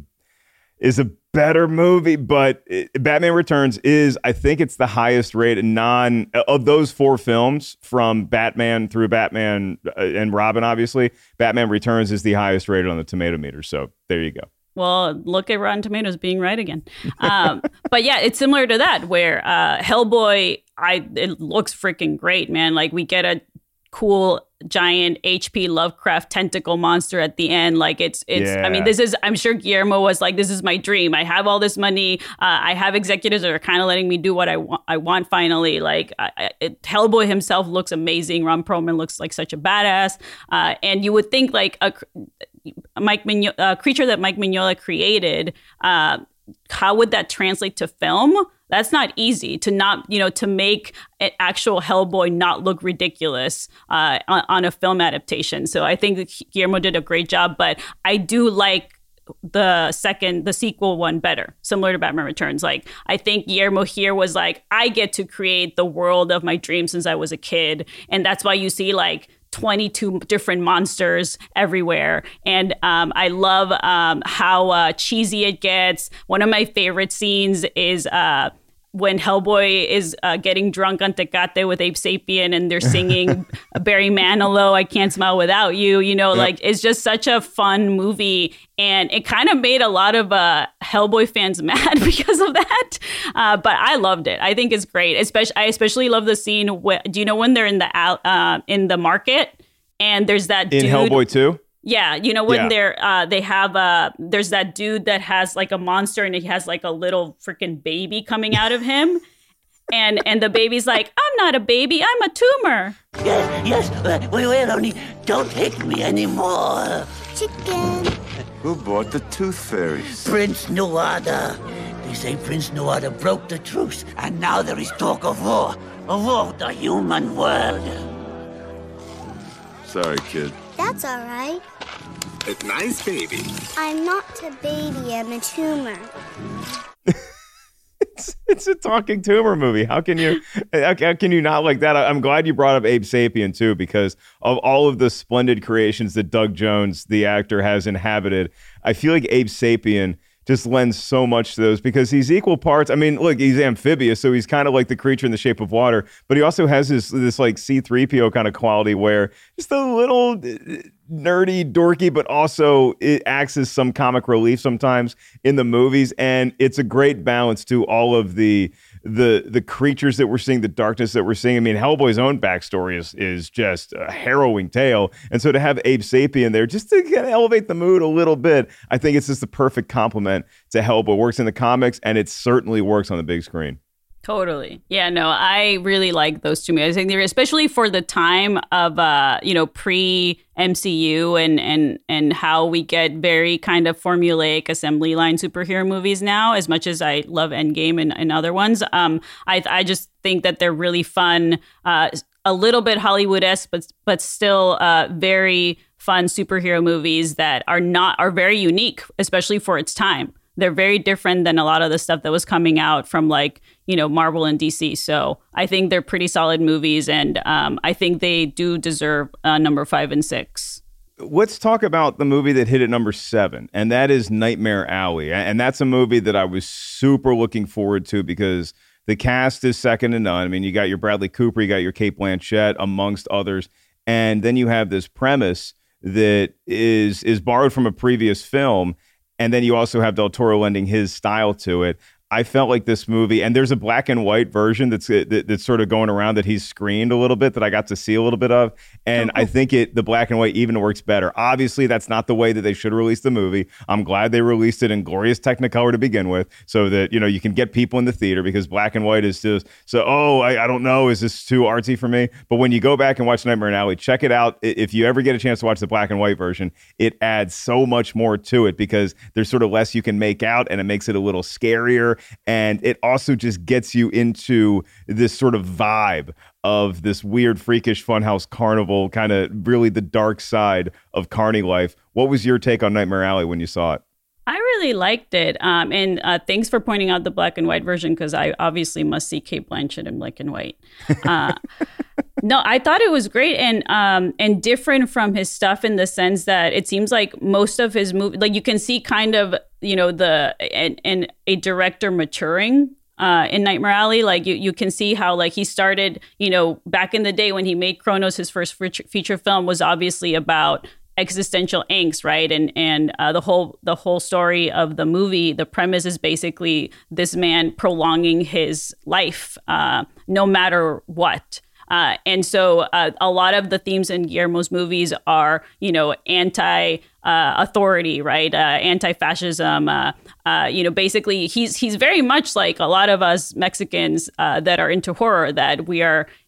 is a better movie, but it, Batman Returns is, I think it's the highest rated non of those four films from Batman through Batman and Robin, obviously. Batman Returns is the highest rated on the tomato meter. So there you go. Well, look at Rotten Tomatoes being right again. Um, but yeah, it's similar to that where uh, Hellboy, I it looks freaking great, man. Like we get a cool giant H P Lovecraft tentacle monster at the end. Like it's, it's, yeah. I mean, this is, I'm sure Guillermo was like, this is my dream. I have all this money. Uh, I have executives that are kind of letting me do what I want. I want finally. Like I, it, Hellboy himself looks amazing. Ron Perlman looks like such a badass. Uh, and you would think like a, Mike Mignola, uh, creature that Mike Mignola created, uh, how would that translate to film? That's not easy to not, you know, to make an actual Hellboy not look ridiculous uh, on, on a film adaptation. So I think that Guillermo did a great job, but I do like the second, the sequel one better, similar to Batman Returns. Like, I think Guillermo here was like, I get to create the world of my dreams since I was a kid. And that's why you see like twenty-two different monsters everywhere. And um, I love um, how uh, cheesy it gets. One of my favorite scenes is uh, when Hellboy is uh, getting drunk on Tecate with Abe Sapien and they're singing Barry Manilow, I Can't Smile Without You. You know, yep. like it's just such a fun movie. And it kind of made a lot of uh, Hellboy fans mad because of that. Uh, but I loved it. I think it's great. Especially, I especially love the scene. Wh- do you know when they're in the uh, in the market and there's that dude. In Hellboy two? Yeah, you know, when yeah. they're, uh, they have, uh, there's that dude that has like a monster and he has like a little freaking baby coming out of him. and and the baby's like, I'm not a baby, I'm a tumor. Yes, yes, uh, wait, wait, only don't hit me anymore. Chicken. Who bought the tooth fairies? Prince Nuada. They say Prince Nuada broke the truce, and now there is talk of war. A war with the human world. Sorry, kid. That's all right. It's nice, baby. I'm not a baby, I'm a tumor. it's, it's a talking tumor movie. How can you how, how can you not like that? I'm glad you brought up Abe Sapien, too, because of all of the splendid creations that Doug Jones, the actor, has inhabited. I feel like Abe Sapien just lends so much to those because he's equal parts. I mean, look, he's amphibious, so he's kind of like the creature in the shape of water, but he also has this this like C three P O kind of quality where just a little nerdy, dorky, but also it acts as some comic relief sometimes in the movies, and it's a great balance to all of the the the creatures that we're seeing, the darkness that we're seeing. I mean, Hellboy's own backstory is is just a harrowing tale, and so to have Abe Sapien there just to kind of elevate the mood a little bit, I think it's just the perfect compliment to Hellboy. It works in the comics, and it certainly works on the big screen. Totally. Yeah, no, I really like those two movies. I think they're, especially for the time of, uh, you know, pre-M C U and, and, and how we get very kind of formulaic assembly line superhero movies now, as much as I love Endgame and, and other ones. Um, I, I just think that they're really fun, uh, a little bit Hollywood-esque, but, but still uh, very fun superhero movies that are not, are very unique, especially for its time. They're very different than a lot of the stuff that was coming out from like, you know, Marvel and D C. So I think they're pretty solid movies. And um, I think they do deserve uh, number five and six. Let's talk about the movie that hit at number seven, and that is Nightmare Alley. And that's a movie that I was super looking forward to because the cast is second to none. I mean, you got your Bradley Cooper, you got your Cate Blanchett, amongst others. And then you have this premise that is is borrowed from a previous film. And then you also have Del Toro lending his style to it. I felt like this movie, and there's a black and white version that's that, that's sort of going around that he's screened a little bit that I got to see a little bit of, and I think it the black and white even works better. Obviously, that's not the way that they should release the movie. I'm glad they released it in glorious Technicolor to begin with, so that you know you can get people in the theater because black and white is just so. Oh, I, I don't know, is this too artsy for me? But when you go back and watch Nightmare Alley, check it out. If you ever get a chance to watch the black and white version, it adds so much more to it because there's sort of less you can make out, and it makes it a little scarier. And it also just gets you into this sort of vibe of this weird, freakish funhouse carnival, kind of really the dark side of carny life. What was your take on Nightmare Alley when you saw it? I really liked it. Um, and uh, thanks for pointing out the black and white version, because I obviously must see Cate Blanchett in black and white. Uh, no, I thought it was great and um, and different from his stuff in the sense that it seems like most of his movies, like you can see kind of, you know, the and, and a director maturing uh, in Nightmare Alley. Like you, you can see how like he started, you know, back in the day when he made Cronos, his first feature film was obviously about existential angst, right? And and uh, the whole the whole story of the movie, the premise is basically this man prolonging his life, uh, no matter what. Uh, and so uh, a lot of the themes in Guillermo's movies are, you know, anti-authority, uh, right? Uh, anti-fascism. Uh, uh, you know, basically, he's he's very much like a lot of us Mexicans uh, that are into horror, that we are,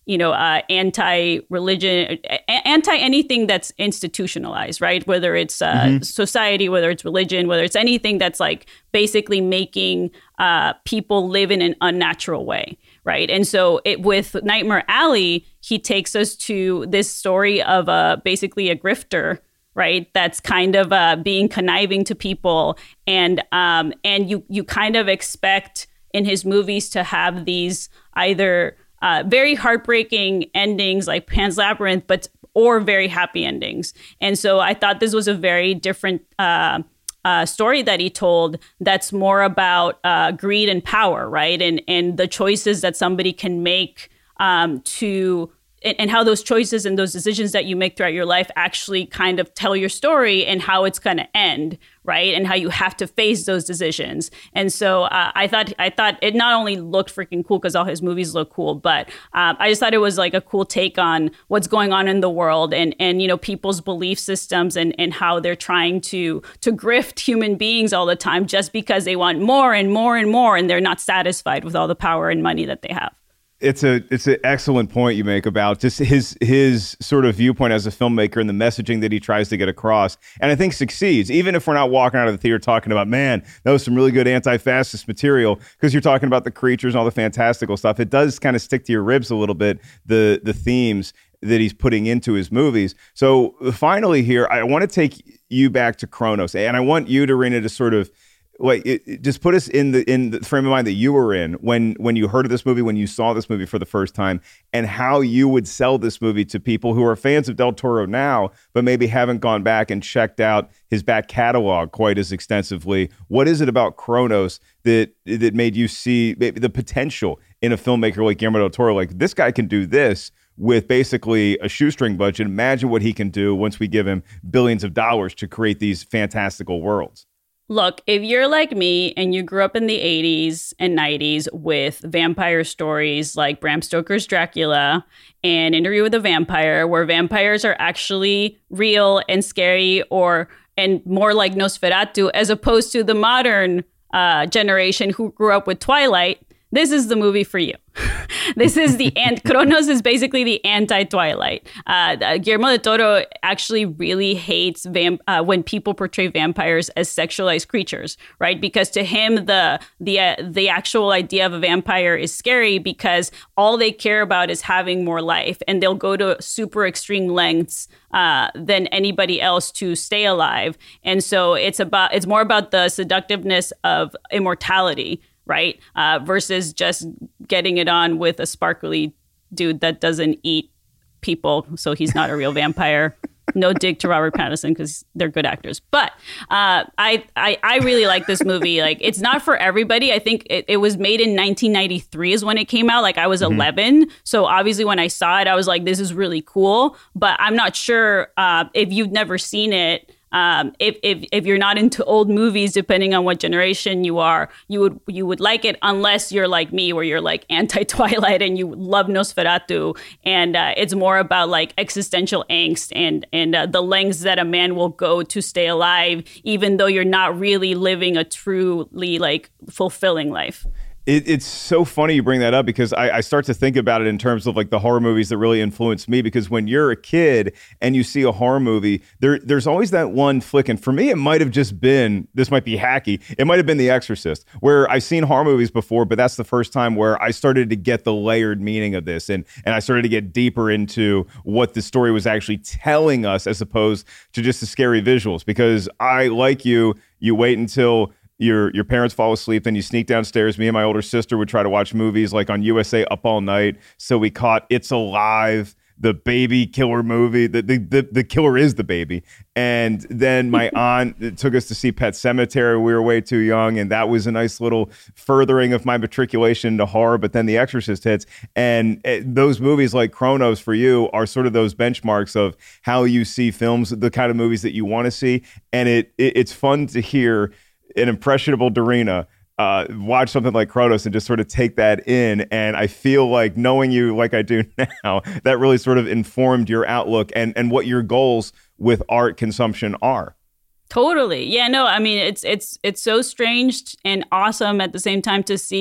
you know, uh, anti-religion, a- anti anything that's institutionalized, right? Whether it's uh, mm-hmm. society, whether it's religion, whether it's anything that's like basically making uh, people live in an unnatural way, right? And so it, with Nightmare Alley, he takes us to this story of a, basically a grifter, right? That's kind of uh, being conniving to people. And um, and you you kind of expect in his movies to have these either uh, very heartbreaking endings like Pan's Labyrinth, but or very happy endings. And so I thought this was a very different uh, uh, story that he told that's more about uh, greed and power, right? And, and the choices that somebody can make um, to and how those choices and those decisions that you make throughout your life actually kind of tell your story and how it's going to end, right? And how you have to face those decisions. And so uh, I thought I thought it not only looked freaking cool because all his movies look cool, but um, I just thought it was like a cool take on what's going on in the world and and you know people's belief systems and and how they're trying to to grift human beings all the time just because they want more and more and more and they're not satisfied with all the power and money that they have. It's a it's an excellent point you make about just his his sort of viewpoint as a filmmaker and the messaging that he tries to get across, and I think succeeds. Even if we're not walking out of the theater talking about, man, that was some really good anti-fascist material, because you're talking about the creatures and all the fantastical stuff. It does kind of stick to your ribs a little bit, the the themes that he's putting into his movies. So finally, here I want to take you back to Cronos, and I want you, Darina, to sort of. Like, it, it just put us in the in the frame of mind that you were in when when you heard of this movie, when you saw this movie for the first time, and how you would sell this movie to people who are fans of Del Toro now, but maybe haven't gone back and checked out his back catalog quite as extensively. What is it about Cronos that that made you see the potential in a filmmaker like Guillermo del Toro? Like, this guy can do this with basically a shoestring budget. Imagine what he can do once we give him billions of dollars to create these fantastical worlds. Look, if you're like me and you grew up in the eighties and nineties with vampire stories like Bram Stoker's Dracula and Interview with a Vampire, where vampires are actually real and scary or and more like Nosferatu, as opposed to the modern uh, generation who grew up with Twilight, this is the movie for you. This is the and Cronos is basically the anti-Twilight. Uh, Guillermo del Toro actually really hates vamp- uh, when people portray vampires as sexualized creatures, right? Because to him, the the uh, the actual idea of a vampire is scary because all they care about is having more life, and they'll go to super extreme lengths uh, than anybody else to stay alive. And so it's about it's more about the seductiveness of immortality, right? Uh, versus just getting it on with a sparkly dude that doesn't eat people, so he's not a real vampire. No dig to Robert Pattinson because they're good actors. But uh, I, I I really like this movie. Like, it's not for everybody. I think it, it was made in nineteen ninety-three is when it came out. Like, I was mm-hmm. eleven. So obviously when I saw it, I was like, this is really cool. But I'm not sure uh, if you've never seen it. Um, if, if if you're not into old movies, depending on what generation you are, you would you would like it, unless you're like me, where you're like anti-Twilight and you love Nosferatu, and uh, it's more about like existential angst and and uh, the lengths that a man will go to stay alive, even though you're not really living a truly like fulfilling life. It, it's so funny you bring that up, because I, I start to think about it in terms of like the horror movies that really influenced me. Because when you're a kid and you see a horror movie, there there's always that one flick. And for me, it might have just been, this might be hacky, it might have been The Exorcist, where I've seen horror movies before, but that's the first time where I started to get the layered meaning of this. And, and I started to get deeper into what the story was actually telling us, as opposed to just the scary visuals. Because I, like you, you wait until Your your parents fall asleep, then you sneak downstairs. Me and my older sister would try to watch movies like on U S A Up All Night. So we caught It's Alive, the baby killer movie. The the the, the killer is the baby. And then my aunt took us to see Pet Sematary. We were way too young, and that was a nice little furthering of my matriculation into horror. But then The Exorcist hits, and it, those movies like Cronos for you are sort of those benchmarks of how you see films, the kind of movies that you want to see. And it, it it's fun to hear an impressionable Darina uh, watch something like Cronos and just sort of take that in. And I feel like, knowing you like I do now, that really sort of informed your outlook and, and what your goals with art consumption are. Totally. Yeah, no, I mean, it's it's it's so strange and awesome at the same time to see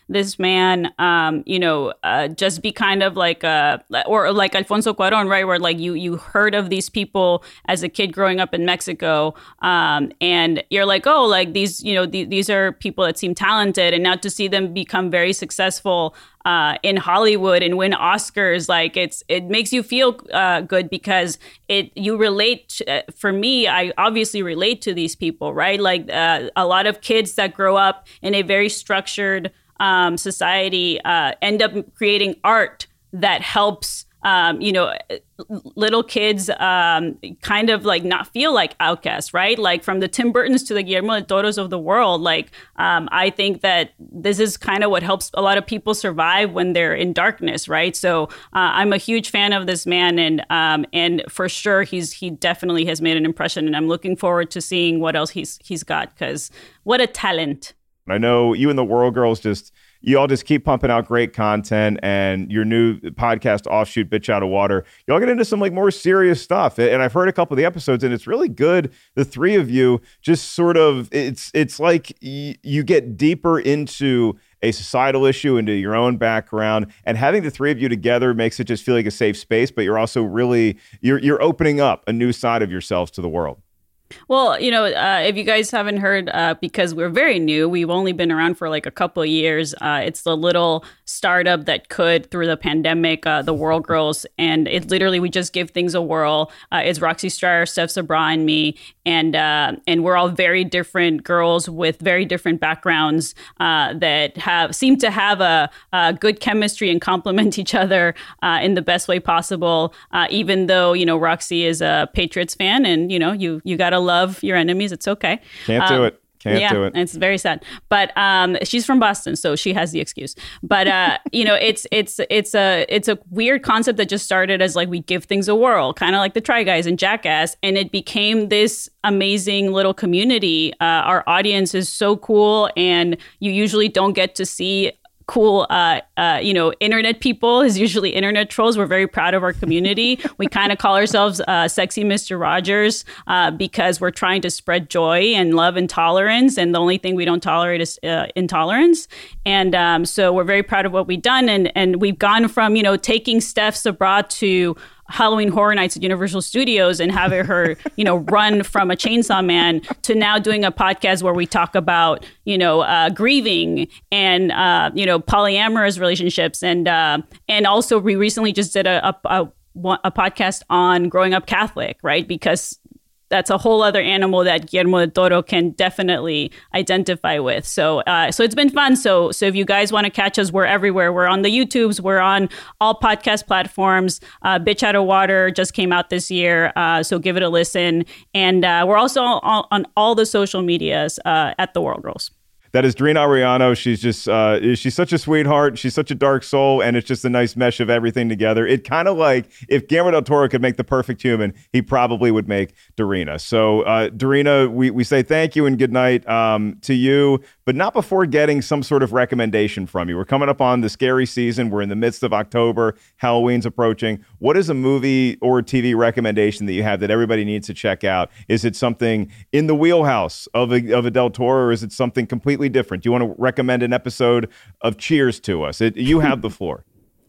this man, um, you know, uh, just be kind of like, a, or like Alfonso Cuarón, right? Where like you you heard of these people as a kid growing up in Mexico, um, and you're like, oh, like these, you know, th- these are people that seem talented, and now to see them become very successful Uh, in Hollywood and win Oscars, like it's it makes you feel uh, good because it you relate. Uh, for me, I obviously relate to these people, right? Like uh, a lot of kids that grow up in a very structured um, society uh, end up creating art that helps. Um, you know, little kids um, kind of like not feel like outcasts, right? Like from the Tim Burtons to the Guillermo del Toros of the world. Like, um, I think that this is kind of what helps a lot of people survive when they're in darkness, right? So uh, I'm a huge fan of this man, and um, and for sure he's he definitely has made an impression, and I'm looking forward to seeing what else he's he's got, because what a talent. I know you and the World Girls just. You all just keep pumping out great content, and your new podcast, Offshoot Bitch Out of Water, y'all get into some like more serious stuff. And I've heard a couple of the episodes, and it's really good. The three of you just sort of, it's it's like y- you get deeper into a societal issue, into your own background, and having the three of you together makes it just feel like a safe space, but you're also really, you're you're opening up a new side of yourselves to the world. Well, you know, uh, if you guys haven't heard, uh, because we're very new, we've only been around for like a couple of years. Uh, it's the little startup that could through the pandemic, uh, the World Girls. And it literally, we just give things a whirl. Uh, it's Roxy Stryer, Steph Sabra, and me. And uh, and we're all very different girls with very different backgrounds uh, that have seem to have a, a good chemistry and complement each other uh, in the best way possible. Uh, even though, you know, Roxy is a Patriots fan, and, you know, you you got to love your enemies. It's okay. Can't um, do it. Can't yeah, do it. It's very sad. But um, she's from Boston, so she has the excuse. But uh, you know, it's it's it's a it's a weird concept that just started as like we give things a whirl, kind of like the Try Guys and Jackass, and it became this amazing little community. Uh, our audience is so cool, and you usually don't get to see cool, uh, uh, you know, internet people is usually internet trolls. We're very proud of our community. We kind of call ourselves uh, Sexy Mister Rogers uh, because we're trying to spread joy and love and tolerance. And the only thing we don't tolerate is uh, intolerance. And um, so we're very proud of what we've done. And, and we've gone from, you know, taking Steph Sabra to Halloween Horror Nights at Universal Studios and having her, you know, run from a Chainsaw Man to now doing a podcast where we talk about, you know, uh, grieving and, uh, you know, polyamorous relationships. And uh, and also we recently just did a, a, a, a podcast on growing up Catholic, right? Because that's a whole other animal that Guillermo del Toro can definitely identify with. So uh, so it's been fun. So so if you guys want to catch us, we're everywhere. We're on the YouTubes. We're on all podcast platforms. Uh, Bitch Out of Water just came out this year. Uh, so give it a listen. And uh, we're also on, on all the social medias uh, at The World Girls. That is Darina Ariano. She's just, uh, she's such a sweetheart. She's such a dark soul, and it's just a nice mesh of everything together. It kind of like if Guillermo del Toro could make the perfect human, he probably would make Darina. So, uh, Darina, we, we say thank you and good night um, to you, but not before getting some sort of recommendation from you. We're coming up on the scary season. We're in the midst of October. Halloween's approaching. What is a movie or T V recommendation that you have that everybody needs to check out? Is it something in the wheelhouse of a, of a del Toro, or is it something completely different? Do you want to recommend an episode of Cheers to us? It, you have the floor.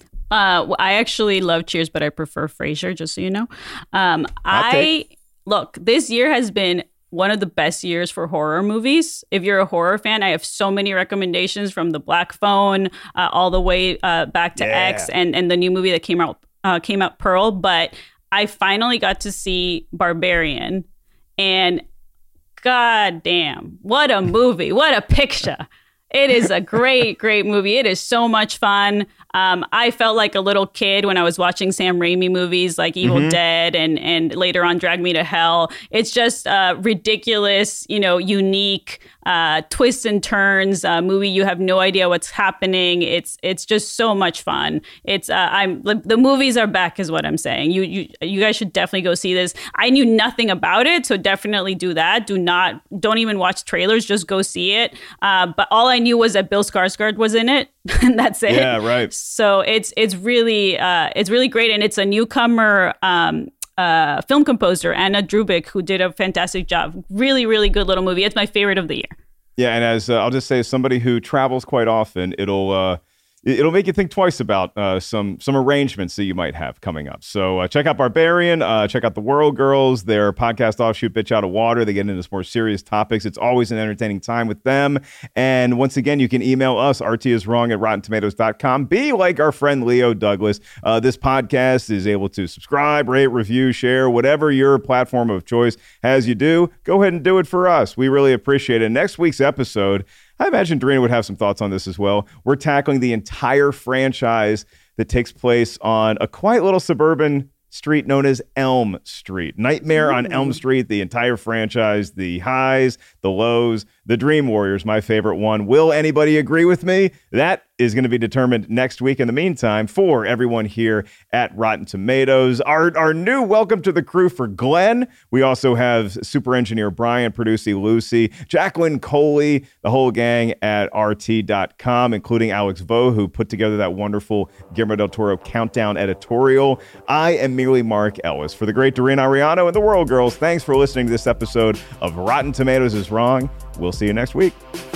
Uh, well, I actually love Cheers, but I prefer Frasier, just so you know. Um, I look, this year has been one of the best years for horror movies. If you're a horror fan, I have so many recommendations from The Black Phone uh, all the way uh, back to Yeah. X and, and the new movie that came out uh, came out, Pearl. But I finally got to see Barbarian, and God damn, what a movie. What a picture. It is a great, great movie. It is so much fun. Um, I felt like a little kid when I was watching Sam Raimi movies like Evil Mhm. Dead and and later on Drag Me to Hell. It's just a ridiculous, you know, unique uh, twists and turns uh, movie. You have no idea what's happening. It's it's just so much fun. It's uh, I'm the movies are back, is what I'm saying. You you you guys should definitely go see this. I knew nothing about it, so definitely do that. Do not don't even watch trailers. Just go see it. Uh, but all I knew was that Bill Skarsgård was in it, and that's it. Yeah, right. So it's it's really uh, it's really great, and it's a newcomer um, uh, film composer, Anna Drubik, who did a fantastic job. Really, really good little movie. It's my favorite of the year. Yeah, and as uh, I'll just say, as somebody who travels quite often, it'll uh, it'll make you think twice about uh, some some arrangements that you might have coming up. So uh, check out Barbarian, uh, check out The World Girls, their podcast offshoot, Bitch Out of Water. They get into some more serious topics. It's always an entertaining time with them. And once again, you can email us, R T is wrong at rotten tomatoes dot com. Be like our friend Leo Douglas. Uh, this podcast is able to subscribe, rate, review, share, whatever your platform of choice has you do. Go ahead and do it for us. We really appreciate it. Next week's episode, I imagine Darina would have some thoughts on this as well. We're tackling the entire franchise that takes place on a quiet little suburban street known as Elm Street. Nightmare Ooh. on Elm Street, the entire franchise, the highs, the lows, the Dream Warriors, my favorite one. Will anybody agree with me? That is going to be determined next week. In the meantime, for everyone here at Rotten Tomatoes, our, our new welcome to the crew for Glenn. We also have super engineer Brian, producer Lucy, Jacqueline Coley, the whole gang at R T dot com, including Alex Vo, who put together that wonderful Guillermo del Toro countdown editorial. I am merely Mark Ellis. For the great Darina Ariano and the World Girls, thanks for listening to this episode of Rotten Tomatoes is Wrong. We'll see you next week.